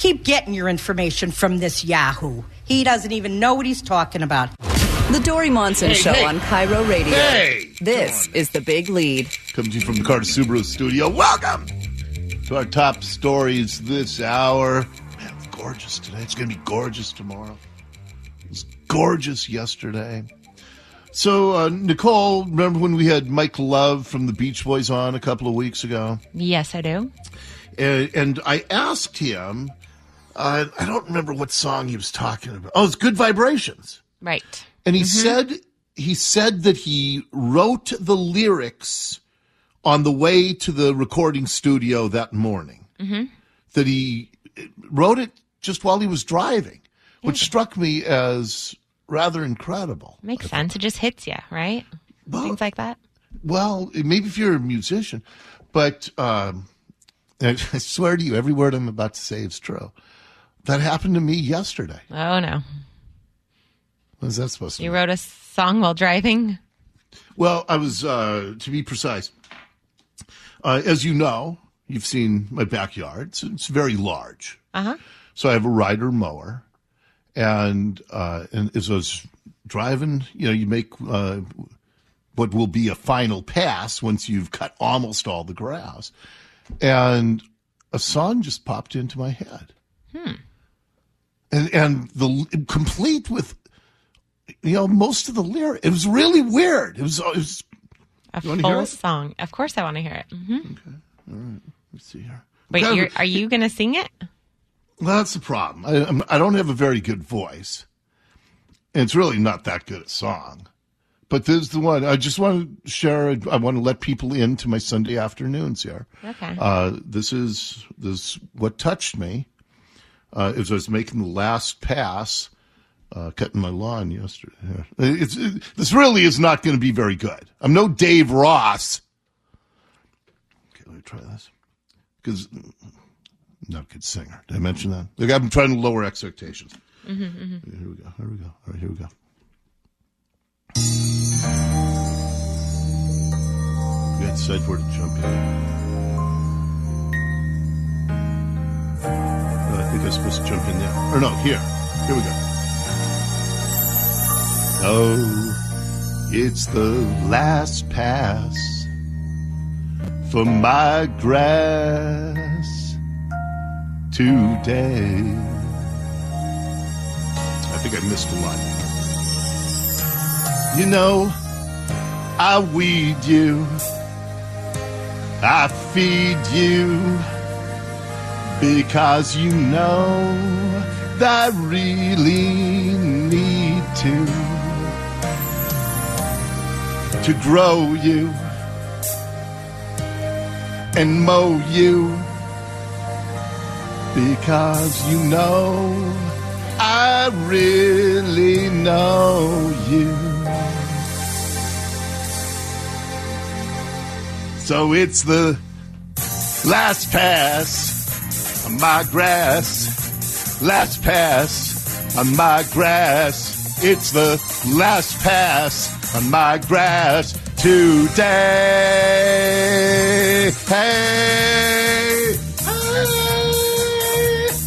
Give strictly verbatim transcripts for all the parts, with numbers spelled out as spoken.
keep getting your information from this Yahoo. He doesn't even know what he's talking about. The Dory Monson hey, Show hey. on Cairo Radio. Hey! This is The Big Lead. Coming to you from the Carter Subaru studio. Welcome to our top stories this hour. Man, it's gorgeous today. It's going to be gorgeous tomorrow. It was gorgeous yesterday. So, uh, Nicole, remember when we had Mike Love from the Beach Boys on a couple of weeks ago? Yes, I do. And, and I asked him, uh, I don't remember what song he was talking about. Oh, it's Good Vibrations. Right. And he mm-hmm. said he said that he wrote the lyrics on the way to the recording studio that morning. Mm-hmm. That he wrote it just while he was driving, which yeah. struck me as rather incredible. Makes sense. It just hits you, right? Well, Things like that. Well, maybe if you're a musician, but um, I swear to you, every word I'm about to say is true. That happened to me yesterday. Oh, no. What is that supposed to You mean? wrote a song while driving? Well, I was, uh, to be precise, uh, as you know, you've seen my backyard. It's, it's very large. Uh-huh. So I have a rider mower. And, uh, and as I was driving, you know, you make uh, what will be a final pass once you've cut almost all the grass. And a song just popped into my head. Hmm. And, and the complete with... You know, most of the lyrics, it was really weird. It was, it was a full song. Of course I want to hear it. Mm-hmm. Okay. All right. Let's see here. Wait, kind you're, of, are you going to sing it? Well, that's the problem. I, I'm, I don't have a very good voice. And it's really not that good a song. But this is the one. I just want to share, I want to let people into my Sunday afternoons here. Okay. Uh, this is this what touched me uh, as I was making the last pass. Uh, cutting my lawn yesterday. It's, it, this really is not going to be very good. I'm no Dave Ross. Okay, let me try this. Because I'm not a good singer. Did I mention that? Look, I'm trying to lower expectations. Mm-hmm, mm-hmm. Okay, here we go. Here we go. All right, here we go. We got to decide where to jump in. Uh, I think I'm supposed to jump in there. Or no, here. Here we go. Oh, it's the last pass for my grass today. I think I missed a line. You know, I weed you, I feed you, because you know that I really need to. To grow you and mow you, because you know I really know you. So it's the last pass on my grass, last pass on my grass. It's the last pass on my grass today. Hey, hey.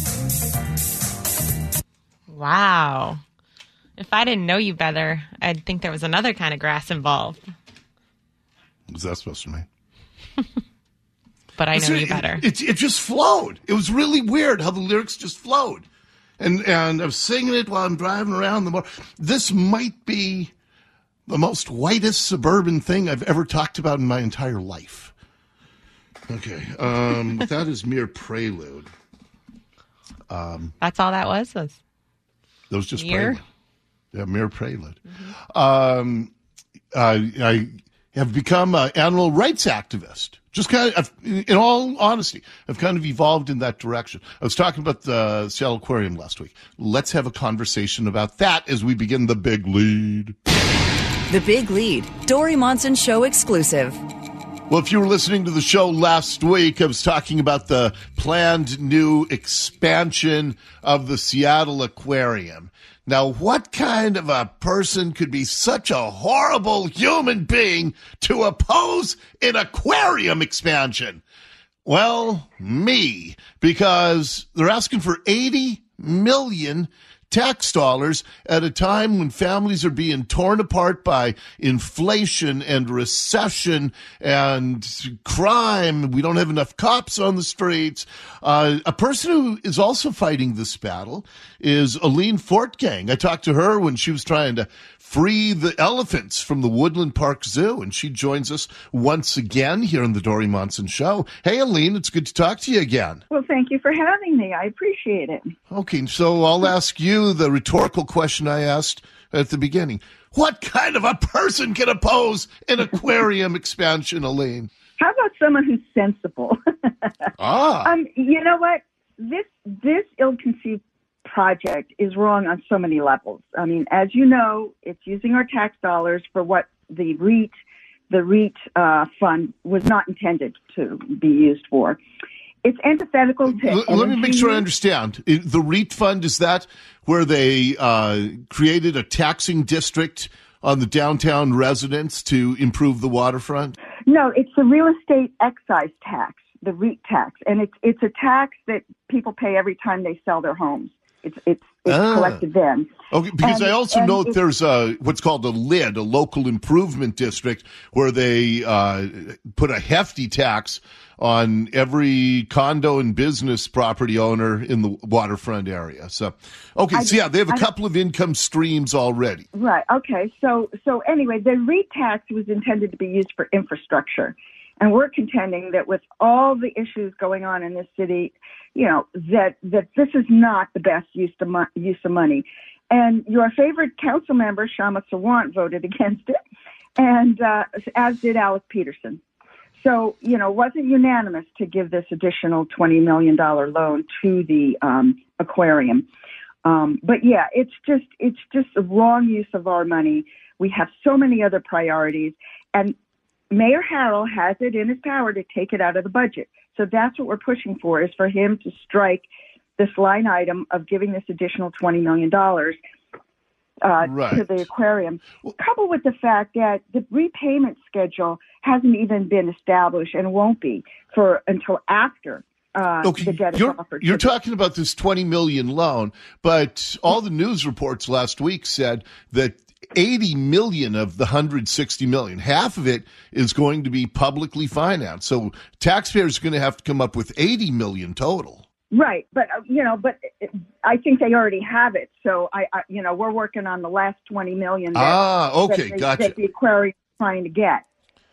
Wow. If I didn't know you better, I'd think there was another kind of grass involved. What was that supposed to mean? But I know it, you better. It, it, it just flowed. It was really weird how the lyrics just flowed. And, and I was singing it while I'm driving around the morning. This might be the most whitest suburban thing I've ever talked about in my entire life. Okay. Um, that is mere prelude. Um, That's all that was? was that was just mere? prelude. Yeah, mere prelude. Mm-hmm. Um, I, I have become an animal rights activist. Just kind of, in all honesty, I've kind of evolved in that direction. I was talking about the Seattle Aquarium last week. Let's have a conversation about that as we begin the big lead. The Big Lead, Dory Monson Show exclusive. Well, if you were listening to the show last week, I was talking about the planned new expansion of the Seattle Aquarium. Now, what kind of a person could be such a horrible human being to oppose an aquarium expansion? Well, me, because they're asking for eighty million tax dollars at a time when families are being torn apart by inflation and recession and crime. We don't have enough cops on the streets. Uh, a person who is also fighting this battle is Aline Fortgang. I talked to her when she was trying to free the elephants from the Woodland Park Zoo, and she joins us once again here on the Dori Monson Show. Hey, Aline, it's good to talk to you again. Well, thank you for having me. I appreciate it. Okay, so I'll ask you the rhetorical question I asked at the beginning. What kind of a person can oppose an aquarium expansion, Aline? How about someone who's sensible? Ah. Um, you know what? This this ill-conceived project is wrong on so many levels. I mean, as you know, it's using our tax dollars for what the REIT, the REIT uh, fund was not intended to be used for. It's antithetical to L- Let me make sure I understand. The REIT fund, is that where they uh, created a taxing district on the downtown residents to improve the waterfront? No, it's the real estate excise tax, the REIT tax, and it's it's a tax that people pay every time they sell their homes. It's it's, it's ah. collected then. Okay, because and, I also and know that there's a what's called a L I D, a local improvement district, where they uh, put a hefty tax on every condo and business property owner in the waterfront area. So, okay, I, so yeah, they have a I, couple of income streams already. Right. Okay. So so anyway, the REIT tax was intended to be used for infrastructure. And we're contending that with all the issues going on in this city, you know, that, that this is not the best use of, mo- use of money. And your favorite council member, Shama Sawant, voted against it, and uh, as did Alec Peterson. So, you know, it wasn't unanimous to give this additional twenty million dollars loan to the um, aquarium. Um, but yeah, it's just it's just the wrong use of our money. We have so many other priorities, and Mayor Harrell has it in his power to take it out of the budget. So that's what we're pushing for, is for him to strike this line item of giving this additional twenty million dollars uh, right. to the aquarium, well, coupled with the fact that the repayment schedule hasn't even been established and won't be for until after uh, okay, the debt is you're, offered. You're talking about this twenty million dollars loan, but all the news reports last week said that eighty million of the one hundred sixty million, half of it is going to be publicly financed. So taxpayers are going to have to come up with eighty million total. Right. But, uh, you know, but I think they already have it. So, I, I you know, we're working on the last twenty million. That, ah, okay. that they, gotcha. That the aquarium is trying to get.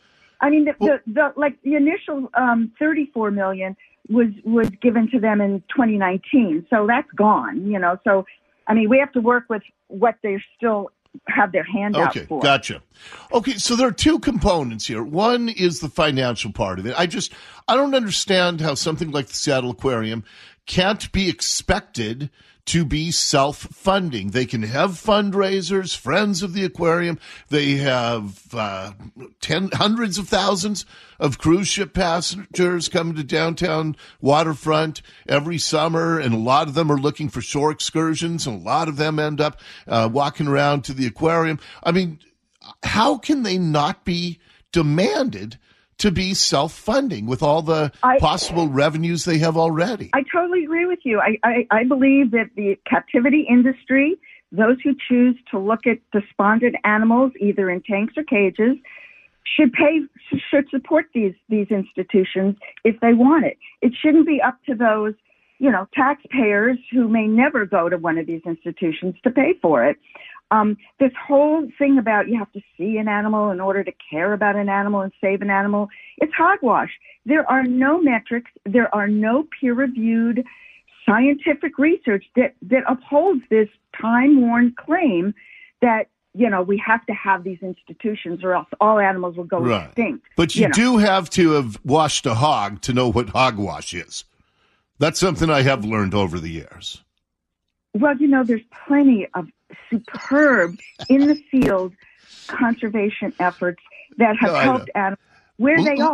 I mean, the, well, the, the like the initial um, thirty-four million was, was given to them in twenty nineteen. So that's gone, you know. So, I mean, we have to work with what they're still have their hand out okay, for. Gotcha. Okay, so there are two components here. One is the financial part of it. I just, I don't understand how something like the Seattle Aquarium can't be expected to be self-funding. They can have fundraisers, friends of the aquarium. They have uh, ten, hundreds of thousands of cruise ship passengers coming to downtown waterfront every summer, and a lot of them are looking for shore excursions, and a lot of them end up uh, walking around to the aquarium. I mean, how can they not be demanded to be self-funding with all the I, possible revenues they have already? I totally agree with you. I, I, I believe that the captivity industry, those who choose to look at despondent animals, either in tanks or cages, should pay, should support these, these institutions if they want it. It shouldn't be up to those, you know, taxpayers who may never go to one of these institutions to pay for it. Um, this whole thing about you have to see an animal in order to care about an animal and save an animal, it's hogwash. There are no metrics. There are no peer-reviewed scientific research that, that upholds this time-worn claim that, you know, we have to have these institutions or else all animals will go right. extinct. But you, you know. do have to have washed a hog to know what hogwash is. That's something I have learned over the years. Well, you know, there's plenty of superb in the field conservation efforts that have No, helped animals where well, they are.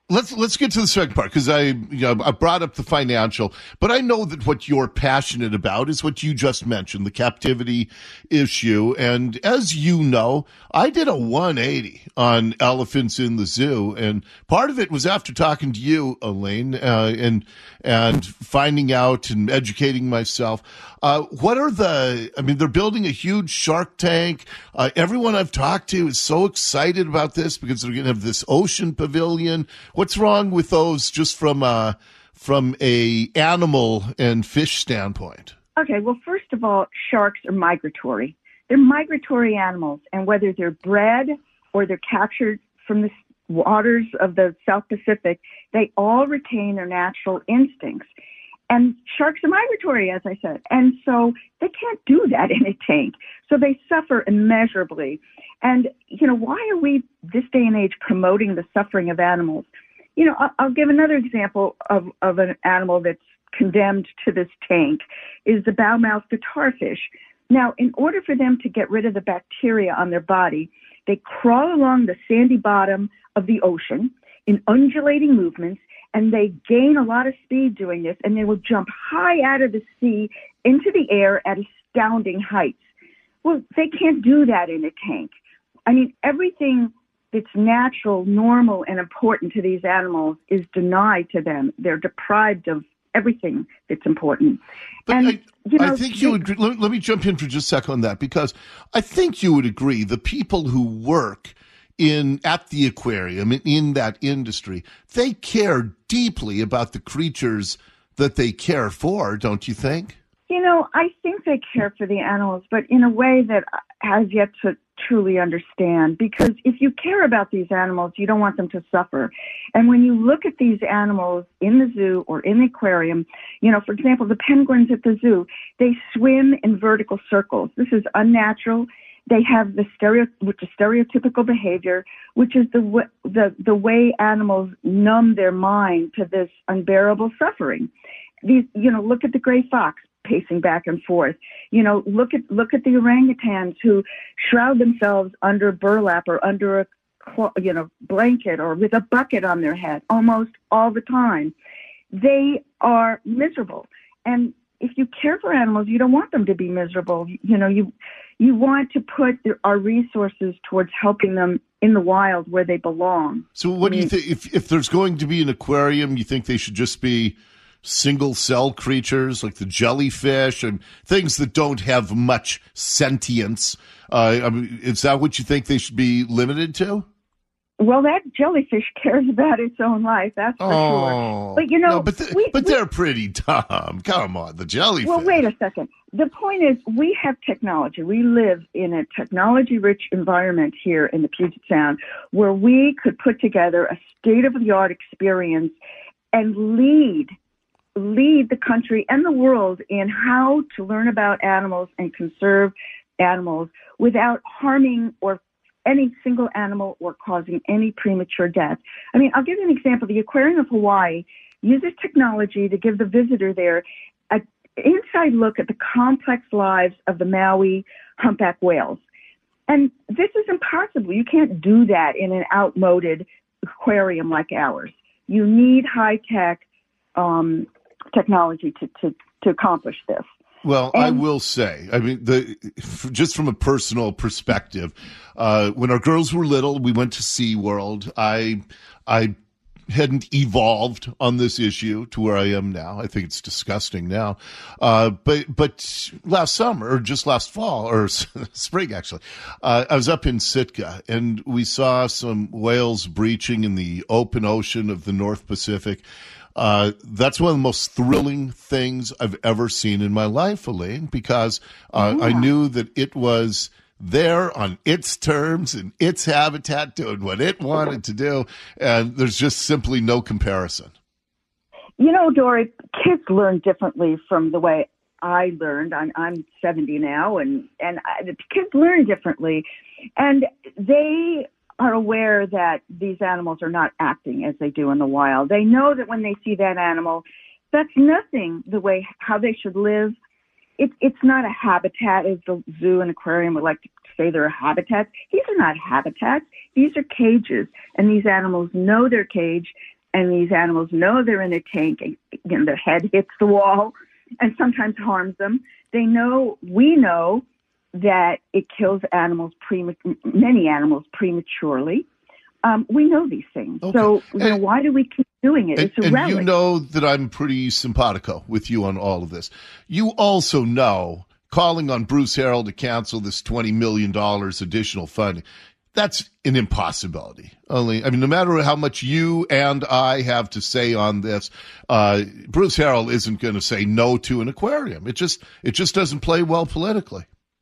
Let's let's get to the second part, because I you know, I brought up the financial, but I know that what you're passionate about is what you just mentioned, the captivity issue. And as you know, I did a one eighty on elephants in the zoo, and part of it was after talking to you, Elaine, uh, and and finding out and educating myself. Uh, what are the? I mean, they're building a huge Shark Tank. Uh, everyone I've talked to is so excited about this because they're going to have this ocean pavilion. What's wrong with those just from a, from a animal and fish standpoint? Okay, well, first of all, sharks are migratory. They're migratory animals, and whether they're bred or they're captured from the waters of the South Pacific, they all retain their natural instincts. And sharks are migratory, as I said, and so they can't do that in a tank. So they suffer immeasurably. And, you know, why are we, this day and age, promoting the suffering of animals? You know, I'll, I'll give another example of, of an animal that's condemned to this tank is the bow-mouthed guitarfish. Now, in order for them to get rid of the bacteria on their body, they crawl along the sandy bottom of the ocean in undulating movements, and they gain a lot of speed doing this, and they will jump high out of the sea into the air at astounding heights. Well, they can't do that in a tank. I mean, everything that's natural, normal, and important to these animals is denied to them. They're deprived of everything that's important. But and, I, you know, I think you would, let, let me jump in for just a second on that, because I think you would agree the people who work in at the aquarium, in, in that industry, they care deeply about the creatures that they care for, don't you think? You know, I think they care for the animals, but in a way that has yet to truly understand, because if you care about these animals, you don't want them to suffer. And when you look at these animals in the zoo or in the aquarium, you know, for example, the penguins at the zoo, they swim in vertical circles. This is unnatural. They have the stereo, which is stereotypical behavior, which is the w- the the way animals numb their mind to this unbearable suffering. These, you know, look at the gray fox pacing back and forth. You know, look at look at the orangutans who shroud themselves under burlap or under a you know blanket or with a bucket on their head almost all the time. They are miserable, and if you care for animals, you don't want them to be miserable. You know, you you want to put their, our resources towards helping them in the wild where they belong. So what I mean, do you think? If, if there's going to be an aquarium, you think they should just be single-cell creatures like the jellyfish and things that don't have much sentience? Uh, I mean, is that what you think they should be limited to? Well, that jellyfish cares about its own life, that's for oh, sure. But, you know, no, but, the, we, but we, they're pretty dumb. Come on, the jellyfish. Well, wait a second. The point is we have technology. We live in a technology-rich environment here in the Puget Sound where we could put together a state-of-the-art experience and lead lead the country and the world in how to learn about animals and conserve animals without harming or any single animal or causing any premature death. I mean, I'll give you an example. The Aquarium of Hawaii uses technology to give the visitor there an inside look at the complex lives of the Maui humpback whales. And this is impossible. You can't do that in an outmoded aquarium like ours. You need high-tech um, technology to, to, to accomplish this. Well, and, I will say, I mean, the just from a personal perspective, uh, when our girls were little, we went to SeaWorld. I, I hadn't evolved on this issue to where I am now. I think it's disgusting now. Uh, but, but last summer, or just last fall, or spring actually, uh, I was up in Sitka and we saw some whales breaching in the open ocean of the North Pacific. Uh, that's one of the most thrilling things I've ever seen in my life, Elaine, because uh, yeah. I knew that it was there on its terms and its habitat doing what it wanted to do, and there's just simply no comparison. You know, Dory, kids learn differently from the way I learned. I'm, I'm seventy now, and, and I, the kids learn differently, and they are aware that these animals are not acting as they do in the wild. They know that when they see that animal, that's nothing the way how they should live. It, it's not a habitat, as the zoo and aquarium would like to say they're a habitat. These are not habitats. These are cages, and these animals know their cage, and these animals know they're in a tank, and you know, their head hits the wall and sometimes harms them. They know, we know that it kills animals, prema- many animals prematurely. Um, we know these things. Okay. So you know, And- why do we keep doing it? And, It's a and relic. you know that I'm pretty simpatico with you on all of this. You also know calling on Bruce Harrell to cancel this twenty million dollars additional funding, that's an impossibility. Only, I mean, no matter how much you and I have to say on this, uh, Bruce Harrell isn't going to say no to an aquarium. It just, it just doesn't play well politically.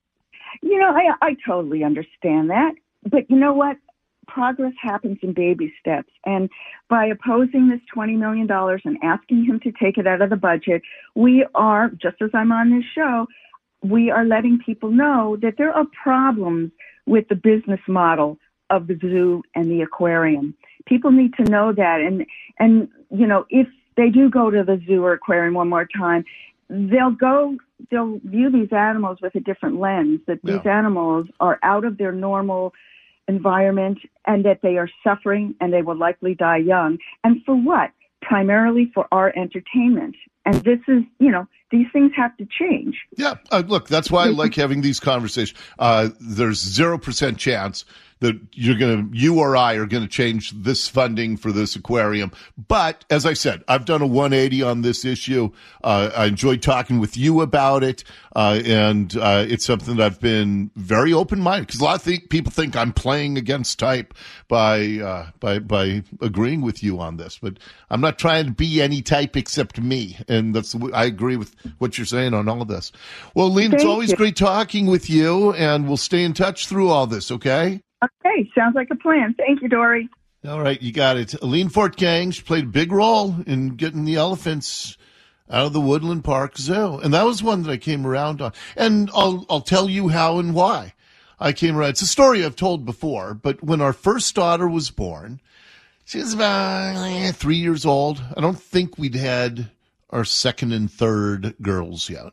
You know, I, I totally understand that. But you know what? Progress happens in baby steps. And by opposing this twenty million dollars and asking him to take it out of the budget, we are, just as I'm on this show, we are letting people know that there are problems with the business model of the zoo and the aquarium. People need to know that. And, and you know, if they do go to the zoo or aquarium one more time, they'll go, they'll view these animals with a different lens, that Yeah. these animals are out of their normal environment and that they are suffering and they will likely die young. And for what? Primarily for our entertainment. And this is, you know, these things have to change. Yeah, uh, look, that's why I like having these conversations. Uh, there's zero percent chance that you're going to, you or I are going to change this funding for this aquarium. But as I said, I've done a one eighty on this issue. Uh, I enjoyed talking with you about it. Uh, and, uh, it's something that I've been very open-minded, because a lot of th- people think I'm playing against type by, uh, by, by agreeing with you on this, but I'm not trying to be any type except me. And that's, I agree with what you're saying on all of this. Well, Lean, it's Thank always you. great talking with you, and we'll stay in touch through all this. Okay. Okay, sounds like a plan. Thank you, Dory. All right, you got it. Aline Fortgang, she played a big role in getting the elephants out of the Woodland Park Zoo, and that was one that I came around on. And I'll I'll tell you how and why I came around. It's a story I've told before, but when our first daughter was born, she was about eh, three years old. I don't think we'd had our second and third girls yet.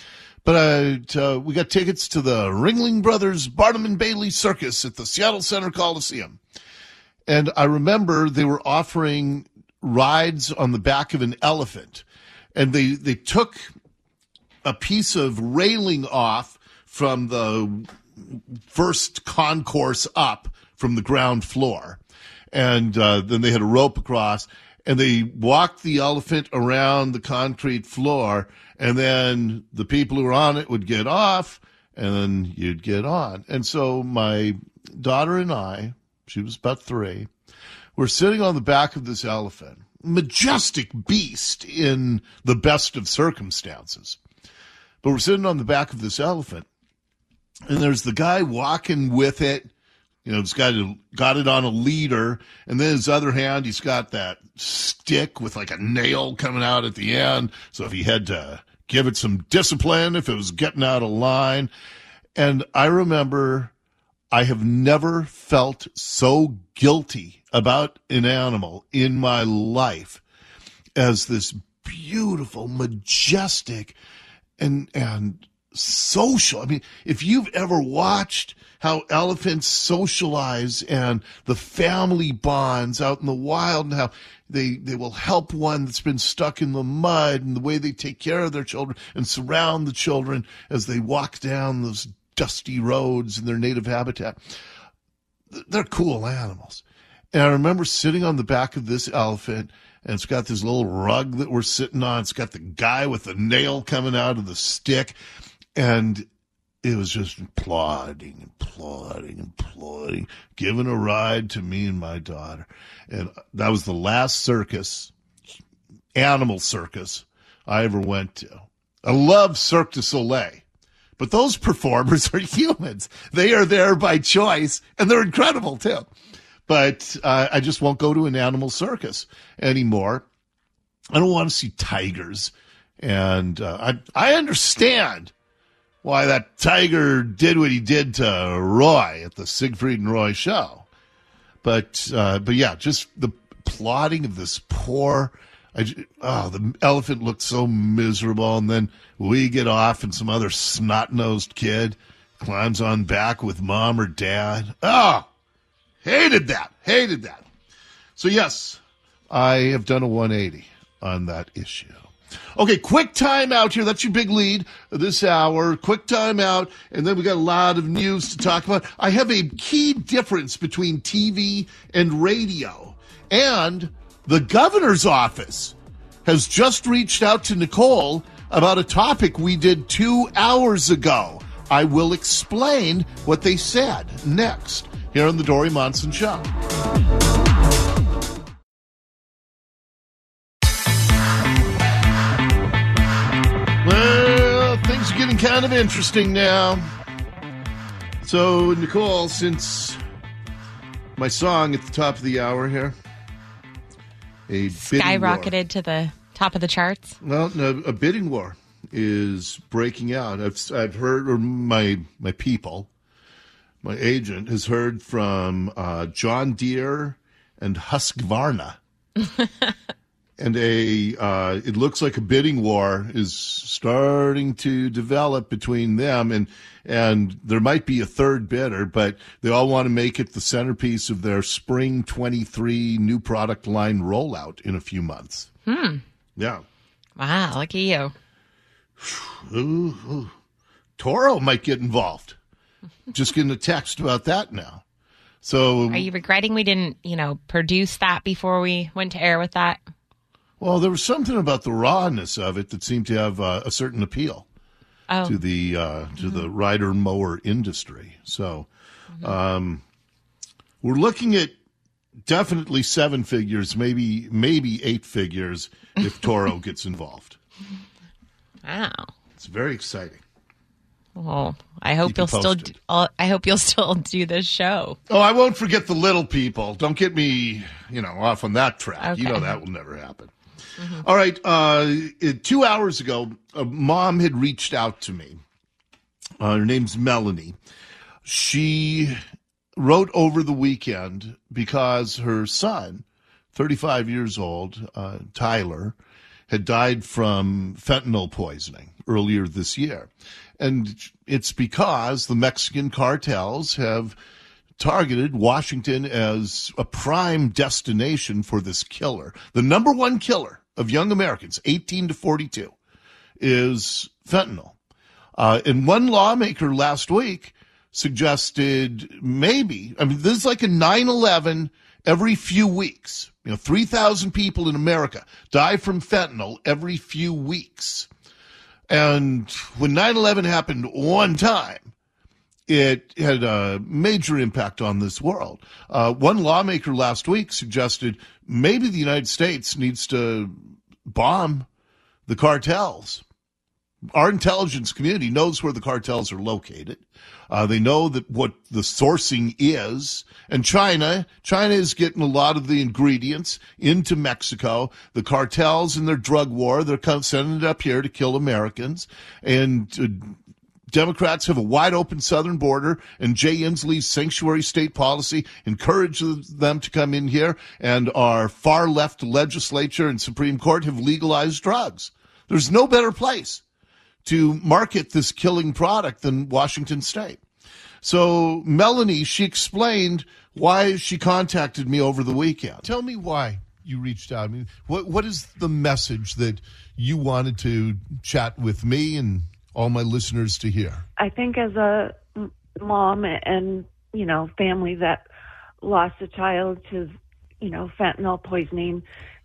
But uh, uh, we got tickets to the Ringling Brothers Barnum and Bailey Circus at the Seattle Center Coliseum. And I remember they were offering rides on the back of an elephant. And they, they took a piece of railing off from the first concourse up from the ground floor. And uh, then they had a rope across. And they walked the elephant around the concrete floor, and then the people who were on it would get off, and then you'd get on. And so my daughter and I, she was about three, were sitting on the back of this elephant, majestic beast in the best of circumstances. But we're sitting on the back of this elephant, and there's the guy walking with it. You know, he's got it, got it on a leader, and then his other hand, he's got that stick with like a nail coming out at the end. So if he had to give it some discipline, if it was getting out of line. And I remember I have never felt so guilty about an animal in my life as this beautiful, majestic, and, and social. I mean, if you've ever watched how elephants socialize and the family bonds out in the wild, and how they, they will help one that's been stuck in the mud, and the way they take care of their children and surround the children as they walk down those dusty roads in their native habitat. They're cool animals. And I remember sitting on the back of this elephant, and it's got this little rug that we're sitting on. It's got the guy with the nail coming out of the stick. And it was just plodding and plodding and plodding, giving a ride to me and my daughter. And that was the last circus, animal circus, I ever went to. I love Cirque du Soleil, but those performers are humans. They are there by choice, and they're incredible too. But uh, I just won't go to an animal circus anymore. I don't want to see tigers. And uh, I I understand why that tiger did what he did to Roy at the Siegfried and Roy show. But, uh, but yeah, just the plotting of this poor, I, oh, the elephant looked so miserable. And then we get off and some other snot-nosed kid climbs on back with mom or dad. Oh, hated that, hated that. So yes, I have done a one eighty on that issue. Okay, quick time out here. That's your big lead this hour. Quick time out, and then we got a lot of news to talk about. I have a key difference between T V and radio, and the governor's office has just reached out to Nicole about a topic we did two hours ago. I will explain what they said next here on the Dori Monson Show. Well, things are getting kind of interesting now. So, Nicole, since my song at the top of the hour here, a skyrocketed to the top of the charts. Well, no, a bidding war is breaking out. I've I've heard, or my my people, my agent has heard from uh, John Deere and Husqvarna. And a uh, it looks like a bidding war is starting to develop between them, and and there might be a third bidder, but they all want to make it the centerpiece of their spring twenty-three new product line rollout in a few months. Hmm. Yeah. Wow, look at you. Ooh, ooh. Toro might get involved. Just getting a text about that now. So, are you regretting we didn't, you know, produce that before we went to air with that? Well, there was something about the rawness of it that seemed to have uh, a certain appeal oh. to the uh, to mm-hmm. the rider mower industry. So, mm-hmm. um, we're looking at definitely seven figures, maybe maybe eight figures if Toro gets involved. Wow, it's very exciting. Well, I hope Keep you'll still. Do, I hope you'll still do this show. Oh, I won't forget the little people. Don't get me, you know, off on that track. Okay. You know that will never happen. Mm-hmm. All right. Uh, two hours ago, a mom had reached out to me. Uh, her name's Melanie. She wrote over the weekend because her son, thirty-five years old, uh, Tyler, had died from fentanyl poisoning earlier this year. And it's because the Mexican cartels have targeted Washington as a prime destination for this killer. The number one killer of young Americans, eighteen to forty-two, is fentanyl. Uh, and one lawmaker last week suggested maybe, I mean, this is like a nine eleven every few weeks. You know, three thousand people in America die from fentanyl every few weeks. And when nine eleven happened one time, it had a major impact on this world. Uh, one lawmaker last week suggested maybe the United States needs to bomb the cartels. Our intelligence community knows where the cartels are located. Uh, they know that what the sourcing is. And China, China is getting a lot of the ingredients into Mexico. The cartels in their drug war, they're sending it up here to kill Americans. And uh, Democrats have a wide open southern border, and Jay Inslee's sanctuary state policy encourages them to come in here, and our far left legislature and Supreme Court have legalized drugs. There's no better place to market this killing product than Washington State. So Melanie, she explained why she contacted me over the weekend. Tell me why you reached out. I mean, what what is the message that you wanted to chat with me and all my listeners to hear? I think as a mom and, you know, family that lost a child to, you know, fentanyl poisoning,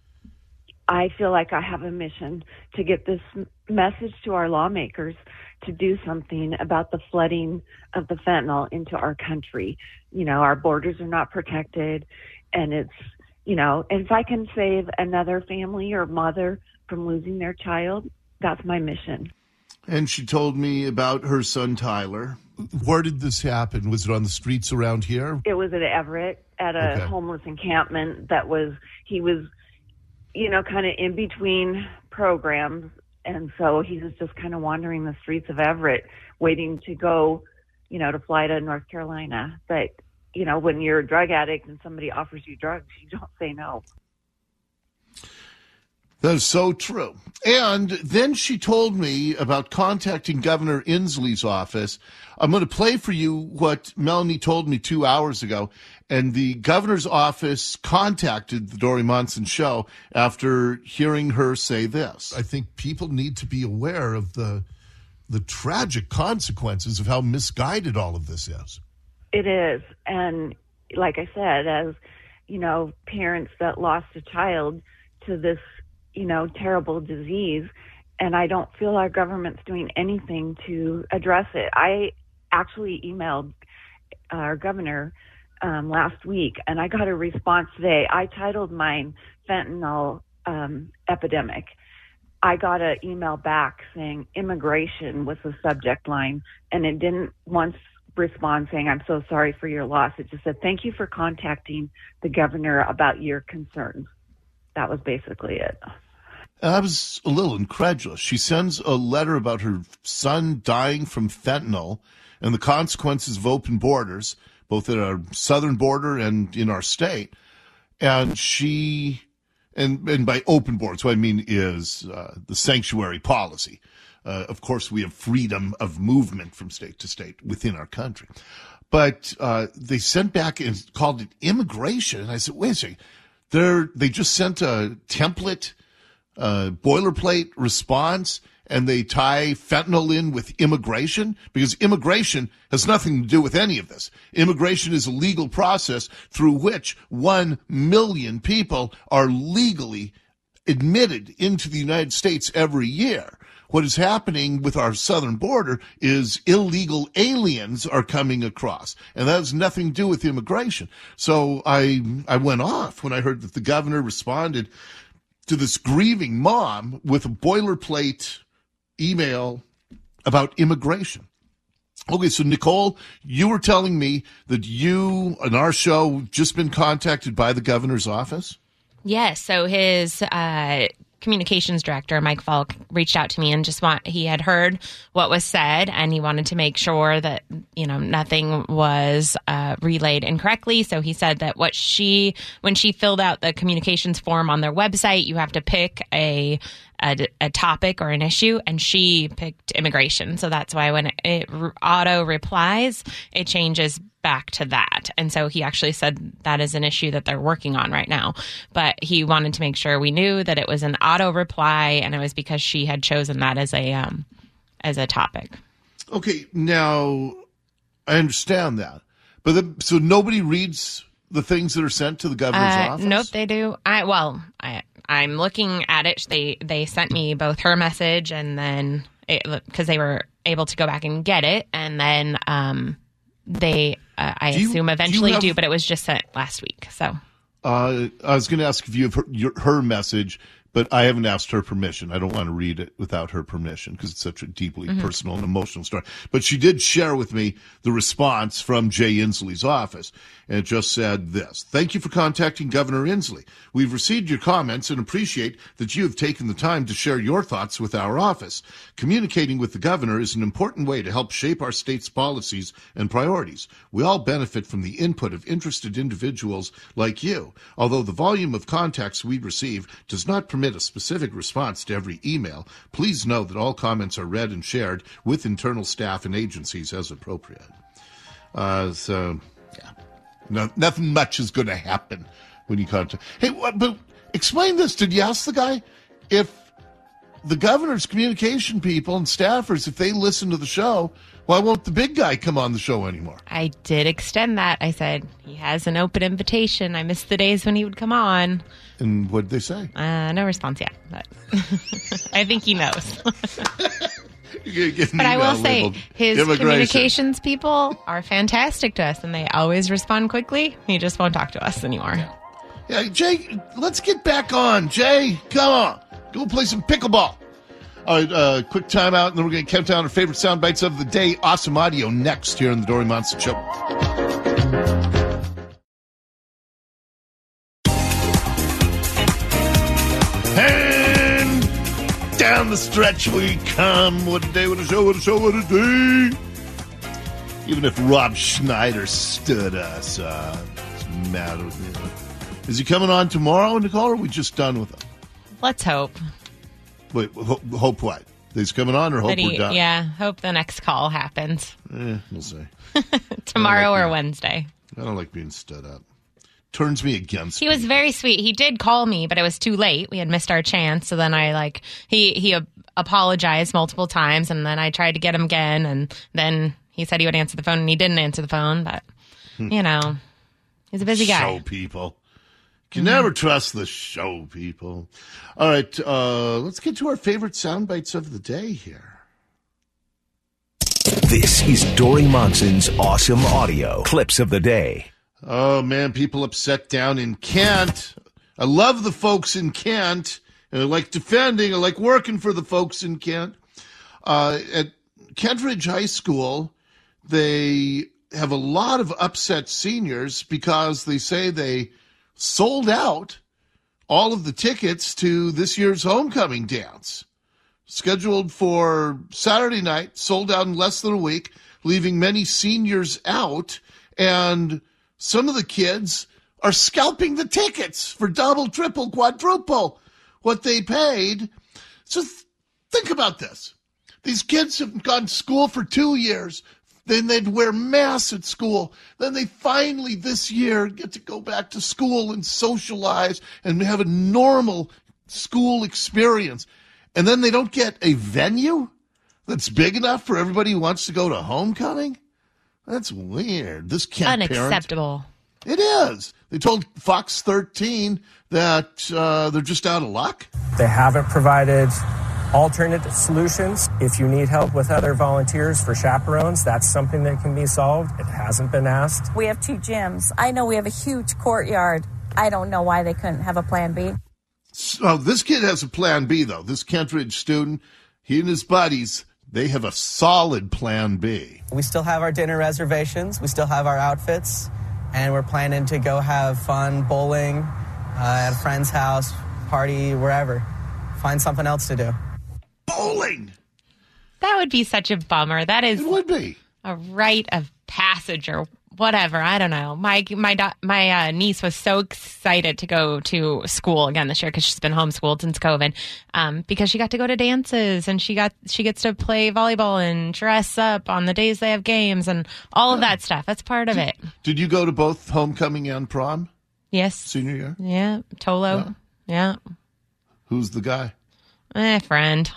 I feel like I have a mission to get this message to our lawmakers to do something about the flooding of the fentanyl into our country. You know, our borders are not protected, and it's, you know, and if I can save another family or mother from losing their child, that's my mission. And she told me about her son, Tyler. Where did this happen? Was it on the streets around here? It was at Everett at a okay. homeless encampment that was, he was, you know, kind of in between programs. And so he was just kind of wandering the streets of Everett, waiting to go, you know, to fly to North Carolina. But, you know, when you're a drug addict and somebody offers you drugs, you don't say no. That is so true. And then she told me about contacting Governor Inslee's office. I'm going to play for you what Melanie told me two hours ago. And the governor's office contacted the Dori Monson show after hearing her say this. I think people need to be aware of the the tragic consequences of how misguided all of this is. It is. And like I said, as, you know, parents that lost a child to this, you know, terrible disease, and I don't feel our government's doing anything to address it. I actually emailed our governor um, last week, and I got a response today. I titled mine fentanyl um, epidemic. I got an email back saying immigration was the subject line, and it didn't once respond saying, I'm so sorry for your loss. It just said, thank you for contacting the governor about your concerns. That was basically it. I was a little incredulous. She sends a letter about her son dying from fentanyl and the consequences of open borders, both at our southern border and in our state. And she, and, and by open borders, what I mean is uh, the sanctuary policy. Uh, of course, we have freedom of movement from state to state within our country. But uh, they sent back and called it immigration. And I said, wait a second. They're, they just sent a template, uh, boilerplate response, and they tie fentanyl in with immigration? Because immigration has nothing to do with any of this. Immigration is a legal process through which one million people are legally admitted into the United States every year. What is happening with our southern border is illegal aliens are coming across, and that has nothing to do with immigration. So I I went off when I heard that the governor responded to this grieving mom with a boilerplate email about immigration. Okay, so Nicole, you were telling me that you, on our show, just been contacted by the governor's office? Yes, so his uh, communications director, Mike Falk, reached out to me and just want he had heard what was said, and he wanted to make sure that, you know, nothing was uh, relayed incorrectly. So he said that what she, when she filled out the communications form on their website, you have to pick a A, a topic or an issue, and she picked immigration. So that's why when it, it auto replies, it changes back to that. And so he actually said that is an issue that they're working on right now. But he wanted to make sure we knew that it was an auto reply, and it was because she had chosen that as a um, as a topic. Okay, now I understand that, but the, so nobody reads the things that are sent to the governor's uh, office? Nope, they do. I well, I. I'm looking at it. They they sent me both her message and then because they were able to go back and get it, and then um, they uh, I do you, assume eventually do, have, do, but it was just sent last week. So uh, I was going to ask if you have her, your, her message, but I haven't asked her permission. I don't want to read it without her permission because it's such a deeply mm-hmm. personal and emotional story. But she did share with me the response from Jay Inslee's office, and it just said this. Thank you for contacting Governor Inslee. We've received your comments and appreciate that you have taken the time to share your thoughts with our office. Communicating with the governor is an important way to help shape our state's policies and priorities. We all benefit from the input of interested individuals like you. Although the volume of contacts we receive does not permit a specific response to every email, please know that all comments are read and shared with internal staff and agencies as appropriate. Uh, so, yeah. No, nothing much is going to happen when you contact. Hey, what, but explain this. Did you ask the guy if the governor's communication people and staffers, if they listen to the show, why won't the big guy come on the show anymore? I did extend that. I said, he has an open invitation. I missed the days when he would come on. And what did they say? Uh, no response yet, but I think he knows. But I will say, his communications people are fantastic to us, and they always respond quickly. He just won't talk to us anymore. Yeah, yeah Jay, let's get back on. Jay, come on. Go play some pickleball. All right, uh, quick timeout, and then we're going to count down our favorite sound bites of the day. Awesome audio next here on the Dori Monson Show. And down the stretch we come. What a day, what a show, what a show, what a day. Even if Rob Schneider stood us, uh, it's mad with me. Is he coming on tomorrow, Nicole, or are we just done with him? let's hope. Wait, ho- hope what? He's coming on or hope That he- we're done? Yeah, hope the next call happens. Eh, we'll see. Tomorrow like or being- Wednesday. I don't like being stood up. Turns me against He was very sweet. He did call me, but it was too late. We had missed our chance. So then I like he he uh, apologized multiple times, and then I tried to get him again, and then he said he would answer the phone, and he didn't answer the phone. But you know, he's a busy guy. Show people. You can never trust the show people. All right, uh, let's get to our favorite sound bites of the day here. This is Dory Monson's Awesome Audio Clips of the Day. Oh, man, people upset down in Kent. I love the folks in Kent. And I like defending. I like working for the folks in Kent. Uh, at Kentridge High School, they have a lot of upset seniors because they say they sold out all of the tickets to this year's homecoming dance. Scheduled for Saturday night, sold out in less than a week, leaving many seniors out. And some of the kids are scalping the tickets for double, triple, quadruple what they paid. So th- think about this. These kids have gone to school for two years. Then they'd wear masks at school. Then they finally this year get to go back to school and socialize and have a normal school experience. And then they don't get a venue that's big enough for everybody who wants to go to homecoming? That's weird. This can't Unacceptable. It is. They told Fox thirteen that uh, they're just out of luck. They haven't provided alternate solutions. If you need help with other volunteers for chaperones, that's something that can be solved. It hasn't been asked. We have two gyms. I know we have a huge courtyard. I don't know why they couldn't have a plan B. So this kid has a plan B, though. This Kentridge student, he and his buddies, they have a solid plan B. We still have our dinner reservations. We still have our outfits. And we're planning to go have fun bowling uh, at a friend's house, party, wherever. Find something else to do. Bowling! That would be such a bummer. That is It would be. a rite of passage or whatever. I don't know. My my do- my uh, niece was so excited to go to school again this year because she's been homeschooled since COVID. Um, because she got to go to dances and she got she gets to play volleyball and dress up on the days they have games and all of that stuff. That's part of it. Did you go to both homecoming and prom Yes. senior year? Yeah. Tolo. Yeah. Who's the guy? Eh, friend.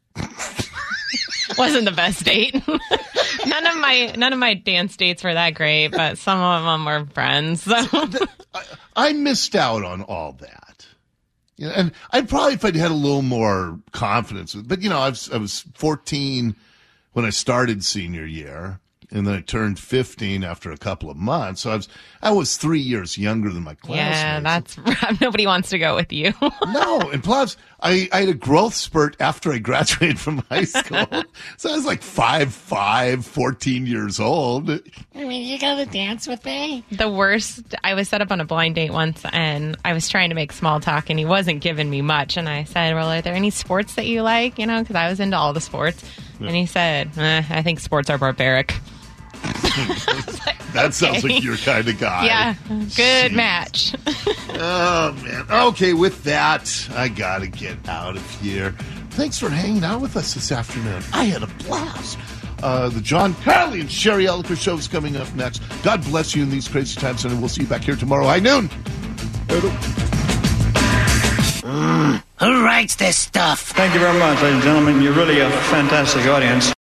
Wasn't the best date. none of my none of my dance dates were that great, but some of them were friends. So. I, I missed out on all that. You know, and I'd probably, if I'd had a little more confidence, but you know, I was, I was fourteen when I started senior year, and then I turned fifteen after a couple of months. So I was, I was three years younger than my classmates. Yeah, that's nobody wants to go with you. No, and plus, I, I had a growth spurt after I graduated from high school. So I was like five five, fourteen years old. I mean, you go to dance with me? The worst, I was set up on a blind date once, and I was trying to make small talk, and he wasn't giving me much. And I said, well, are there any sports that you like? You know, because I was into all the sports. Yeah. And he said, eh, I think sports are barbaric. Like, that okay. Sounds like your kind of guy. Yeah, good Jeez. match. Oh, man. Okay, with that, I got to get out of here. Thanks for hanging out with us this afternoon. I had a blast. Uh, the John Carly and Sherry Elliker show is coming up next. God bless you in these crazy times, and we'll see you back here tomorrow high noon. Mm, who writes this stuff? Thank you very much, ladies and gentlemen. You're really a fantastic audience.